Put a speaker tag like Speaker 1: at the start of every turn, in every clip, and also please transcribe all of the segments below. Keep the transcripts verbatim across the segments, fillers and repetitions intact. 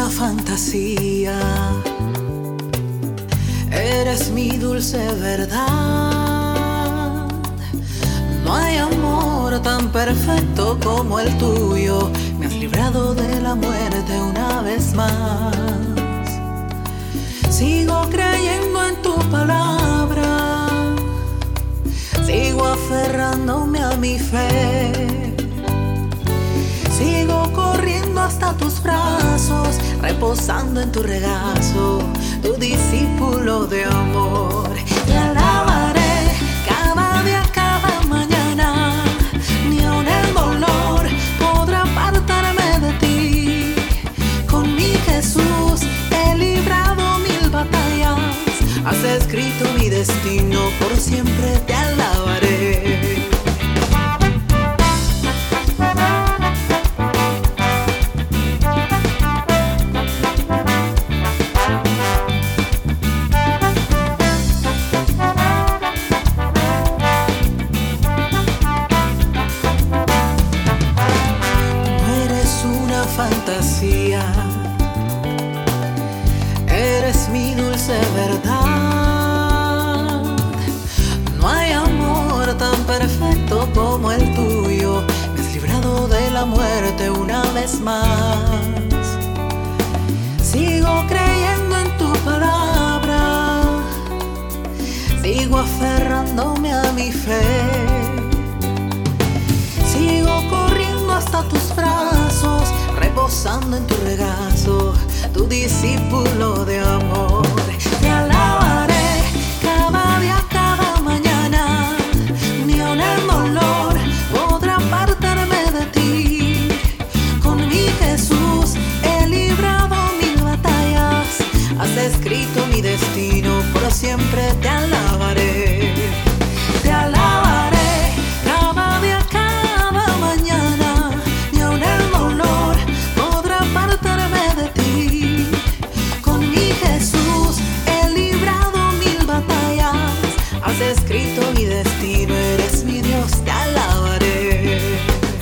Speaker 1: una fantasía, eres mi dulce verdad. No hay amor tan perfecto como el tuyo, me has librado de la muerte una vez más. Sigo creyendo en tu palabra, sigo aferrándome a mi fe, sigo corriendo hasta tus brazos, reposando en tu regazo, tu discípulo de amor. Te alabaré cada día, cada mañana, ni aun el dolor podrá apartarme de ti. Con mi Jesús he librado mil batallas, has escrito mi destino, por siempre te alabaré. Fantasía, eres mi dulce verdad. No hay amor tan perfecto como el tuyo, me has librado de la muerte una vez más. Sigo creyendo en tu palabra, sigo aferrándome a mi fe, sigo corriendo hasta tus brazos, reposando en tu regazo, tu discípulo de amor. Te alabaré cada día, cada mañana, ni aun el dolor podrá apartarme de ti. Con mi Jesús he librado mil batallas, has escrito mi destino, por siempre te alabaré. Te alabaré cada día, cada mañana, ni aun el dolor podrá apartarme de ti. Con mi Jesús he librado mil batallas, has escrito mi destino, eres mi Dios, te alabaré.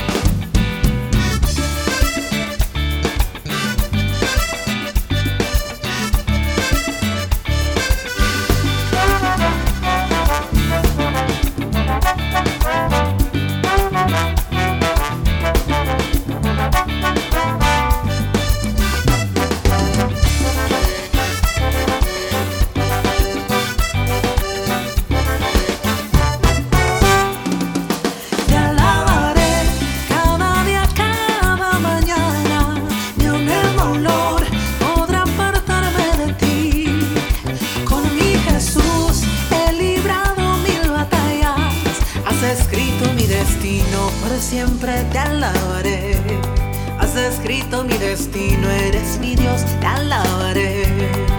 Speaker 1: Has escrito mi destino, por siempre te alabaré. Has escrito mi destino, eres mi Dios, te alabaré.